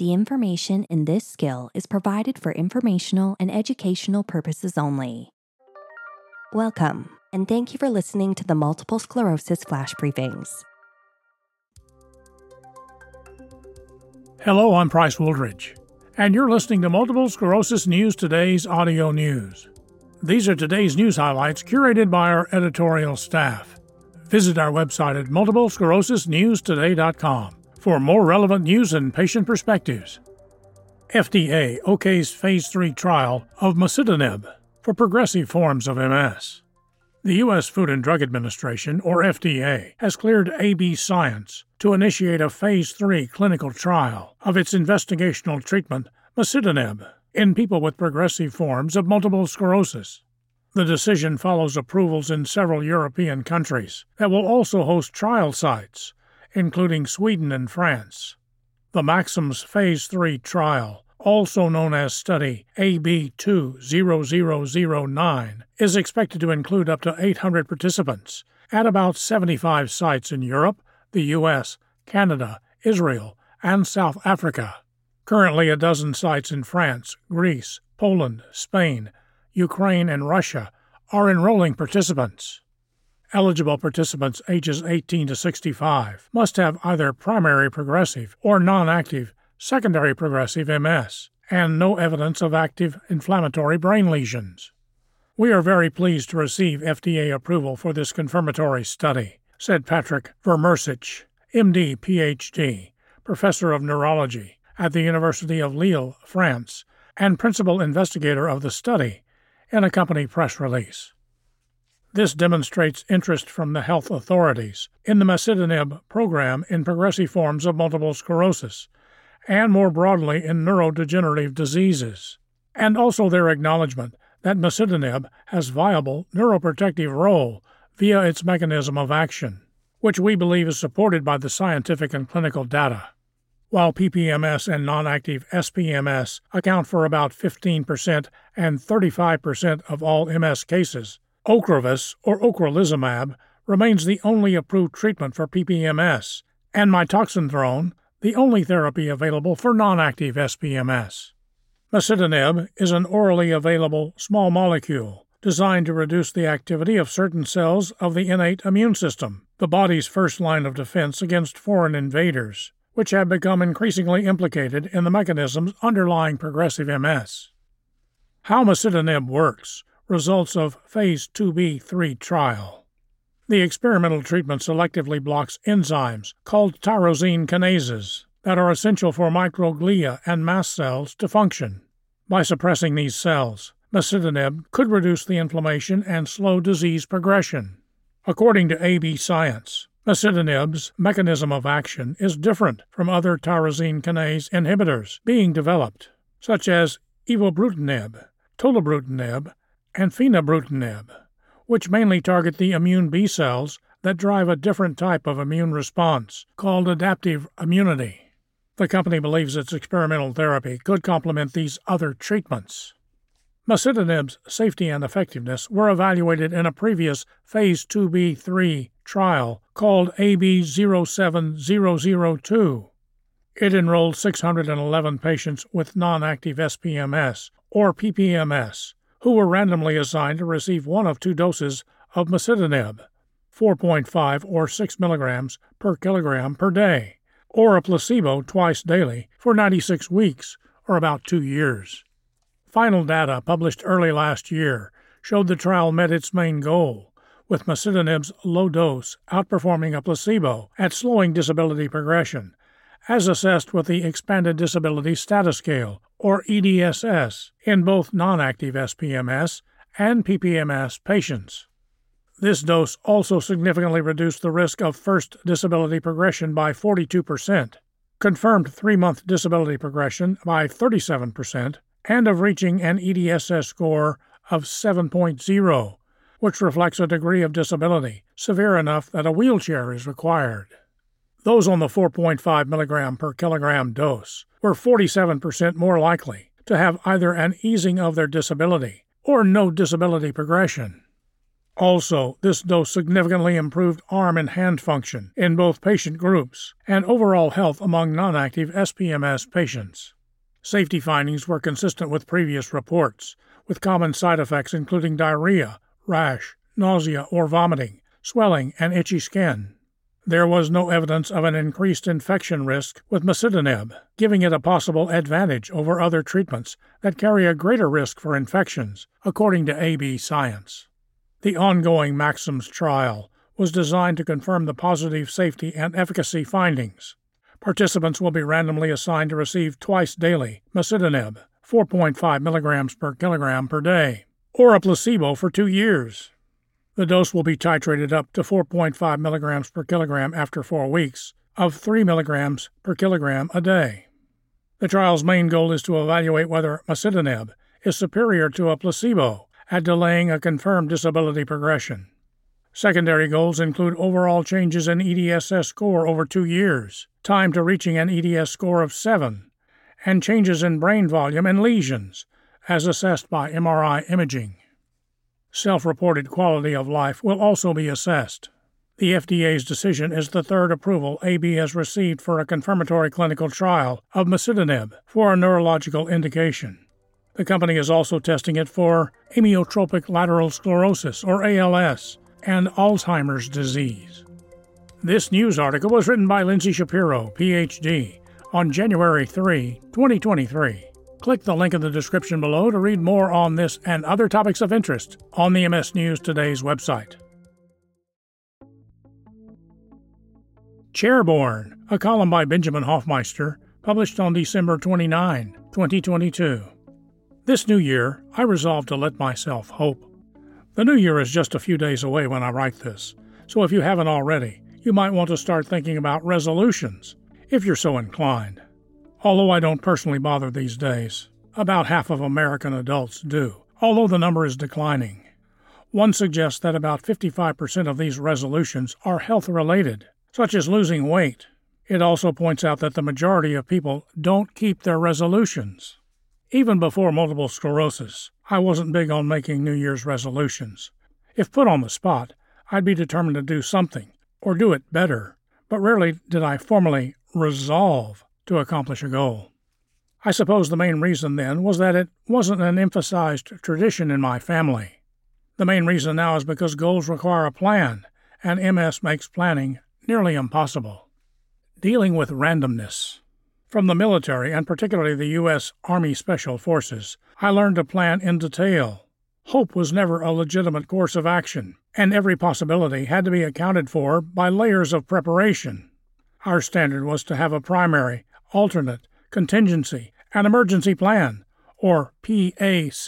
The information in this skill is provided for informational and educational purposes only. Welcome, and thank you for listening to the Multiple Sclerosis Flash Briefings. Hello, I'm Price Wooldridge, and you're listening to Multiple Sclerosis News Today's audio news. These are today's news highlights curated by our editorial staff. Visit our website at multiplesclerosisnewstoday.com for more relevant news and patient perspectives. FDA okays Phase 3 trial of masitinib for progressive forms of MS. The U.S. Food and Drug Administration, or FDA, has cleared AB Science to initiate a Phase 3 clinical trial of its investigational treatment, masitinib, in people with progressive forms of multiple sclerosis. The decision follows approvals in several European countries that will also host trial sites, including Sweden and France. The Maxims Phase 3 trial, also known as Study AB20009, is expected to include up to 800 participants at about 75 sites in Europe, the U.S., Canada, Israel, and South Africa. Currently, a dozen sites in France, Greece, Poland, Spain, Ukraine, and Russia are enrolling participants. Eligible participants ages 18 to 65 must have either primary progressive or non-active secondary progressive MS and no evidence of active inflammatory brain lesions. We are very pleased to receive FDA approval for this confirmatory study, said Patrick Vermeersch, MD, PhD, professor of neurology at the University of Lille, France, and principal investigator of the study, in a company press release. This demonstrates interest from the health authorities in the masitinib program in progressive forms of multiple sclerosis, and more broadly in neurodegenerative diseases, and also their acknowledgement that masitinib has viable neuroprotective role via its mechanism of action, which we believe is supported by the scientific and clinical data. While PPMS and non-active SPMS account for about 15% and 35% of all MS cases, Ocrevus, or ocrelizumab, remains the only approved treatment for PPMS, and mitoxantrone, the only therapy available for non-active SPMS. Masitinib is an orally available small molecule designed to reduce the activity of certain cells of the innate immune system, the body's first line of defense against foreign invaders, which have become increasingly implicated in the mechanisms underlying progressive MS. How masitinib works. Results of Phase 2b/3 trial. The experimental treatment selectively blocks enzymes called tyrosine kinases that are essential for microglia and mast cells to function. By suppressing these cells, masitinib could reduce the inflammation and slow disease progression. According to AB Science, masitinib's mechanism of action is different from other tyrosine kinase inhibitors being developed, such as evobrutinib, tolebrutinib, and fenebrutinib, which mainly target the immune B cells that drive a different type of immune response called adaptive immunity. The company believes its experimental therapy could complement these other treatments. Masitinib's safety and effectiveness were evaluated in a previous Phase 2b/3 trial called AB07002. It enrolled 611 patients with non-active SPMS or PPMS, who were randomly assigned to receive one of two doses of masitinib, 4.5 or 6 milligrams per kilogram per day, or a placebo twice daily for 96 weeks, or about 2 years. Final data published early last year showed the trial met its main goal, with masitinib's low dose outperforming a placebo at slowing disability progression, as assessed with the Expanded Disability Status Scale, or EDSS, in both non-active SPMS and PPMS patients. This dose also significantly reduced the risk of first disability progression by 42%, confirmed 3-month disability progression by 37%, and of reaching an EDSS score of 7.0, which reflects a degree of disability severe enough that a wheelchair is required. Those on the 4.5 milligram per kilogram dose were 47% more likely to have either an easing of their disability or no disability progression. Also, this dose significantly improved arm and hand function in both patient groups and overall health among non-active SPMS patients. Safety findings were consistent with previous reports, with common side effects including diarrhea, rash, nausea or vomiting, swelling, and itchy skin. There was no evidence of an increased infection risk with masitinib, giving it a possible advantage over other treatments that carry a greater risk for infections, according to AB Science. The ongoing Maxims trial was designed to confirm the positive safety and efficacy findings. Participants will be randomly assigned to receive twice daily masitinib, 4.5 milligrams per kilogram per day, or a placebo for 2 years. The dose will be titrated up to 4.5 milligrams per kilogram after 4 weeks, of 3 milligrams per kilogram a day. The trial's main goal is to evaluate whether masitinib is superior to a placebo at delaying a confirmed disability progression. Secondary goals include overall changes in EDSS score over 2 years, time to reaching an EDS score of 7, and changes in brain volume and lesions, as assessed by MRI imaging. Self-reported quality of life will also be assessed. The FDA's decision is the third approval AB has received for a confirmatory clinical trial of masitinib for a neurological indication. The company is also testing it for amyotrophic lateral sclerosis, or ALS, and Alzheimer's disease. This news article was written by Lindsay Shapiro, Ph.D., on January 3, 2023. Click the link in the description below to read more on this and other topics of interest on the MS News Today's website. Chairborne, a column by Benjamin Hoffmeister, published on December 29, 2022. This new year, I resolved to let myself hope. The new year is just a few days away when I write this, so if you haven't already, you might want to start thinking about resolutions, if you're so inclined. Although I don't personally bother these days, about half of American adults do, although the number is declining. One suggests that about 55% of these resolutions are health-related, such as losing weight. It also points out that the majority of people don't keep their resolutions. Even before multiple sclerosis, I wasn't big on making New Year's resolutions. If put on the spot, I'd be determined to do something, or do it better, but rarely did I formally resolve to accomplish a goal. I suppose the main reason then was that it wasn't an emphasized tradition in my family. The main reason now is because goals require a plan, and MS makes planning nearly impossible. Dealing with randomness. From the military, and particularly the U.S. Army Special Forces, I learned to plan in detail. Hope was never a legitimate course of action, and every possibility had to be accounted for by layers of preparation. Our standard was to have a primary, alternate, contingency, and emergency plan, or PACE,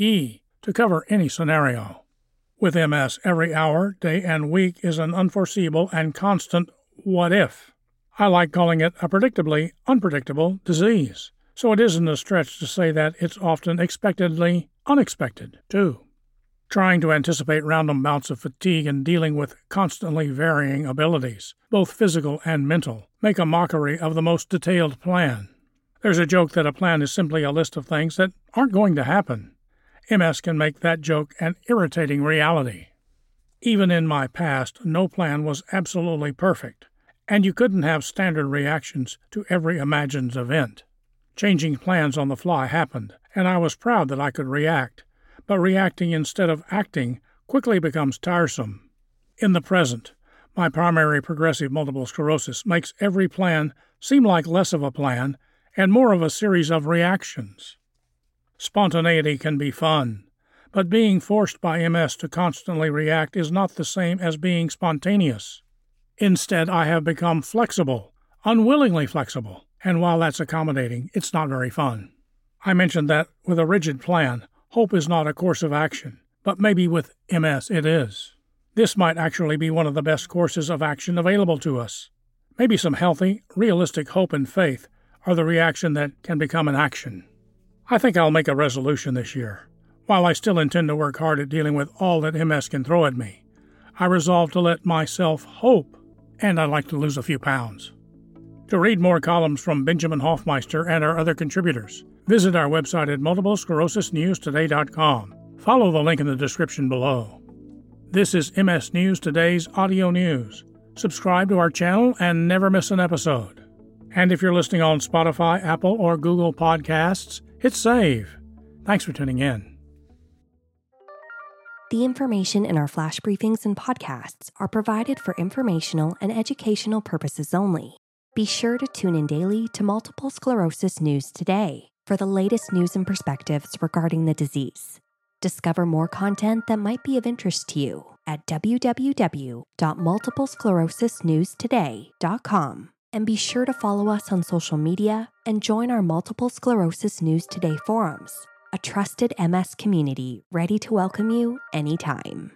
to cover any scenario. With MS, every hour, day, and week is an unforeseeable and constant what if. I like calling it a predictably unpredictable disease, so it isn't a stretch to say that it's often expectedly unexpected, too. Trying to anticipate random bouts of fatigue and dealing with constantly varying abilities, both physical and mental, make a mockery of the most detailed plan. There's a joke that a plan is simply a list of things that aren't going to happen. MS can make that joke an irritating reality. Even in my past, no plan was absolutely perfect, and you couldn't have standard reactions to every imagined event. Changing plans on the fly happened, and I was proud that I could react, but reacting instead of acting quickly becomes tiresome. In the present, my primary progressive multiple sclerosis makes every plan seem like less of a plan and more of a series of reactions. Spontaneity can be fun, but being forced by MS to constantly react is not the same as being spontaneous. Instead, I have become flexible, unwillingly flexible, and while that's accommodating, it's not very fun. I mentioned that with a rigid plan, hope is not a course of action, but maybe with MS it is. This might actually be one of the best courses of action available to us. Maybe some healthy, realistic hope and faith are the reaction that can become an action. I think I'll make a resolution this year. While I still intend to work hard at dealing with all that MS can throw at me, I resolve to let myself hope, and I'd like to lose a few pounds. To read more columns from Benjamin Hoffmeister and our other contributors, visit our website at multiplesclerosisnewstoday.com. Follow the link in the description below. This is MS News Today's audio news. Subscribe to our channel and never miss an episode. And if you're listening on Spotify, Apple, or Google Podcasts, hit save. Thanks for tuning in. The information in our flash briefings and podcasts are provided for informational and educational purposes only. Be sure to tune in daily to Multiple Sclerosis News Today for the latest news and perspectives regarding the disease. Discover more content that might be of interest to you at www.multiplesclerosisnewstoday.com. And be sure to follow us on social media and join our Multiple Sclerosis News Today forums, a trusted MS community ready to welcome you anytime.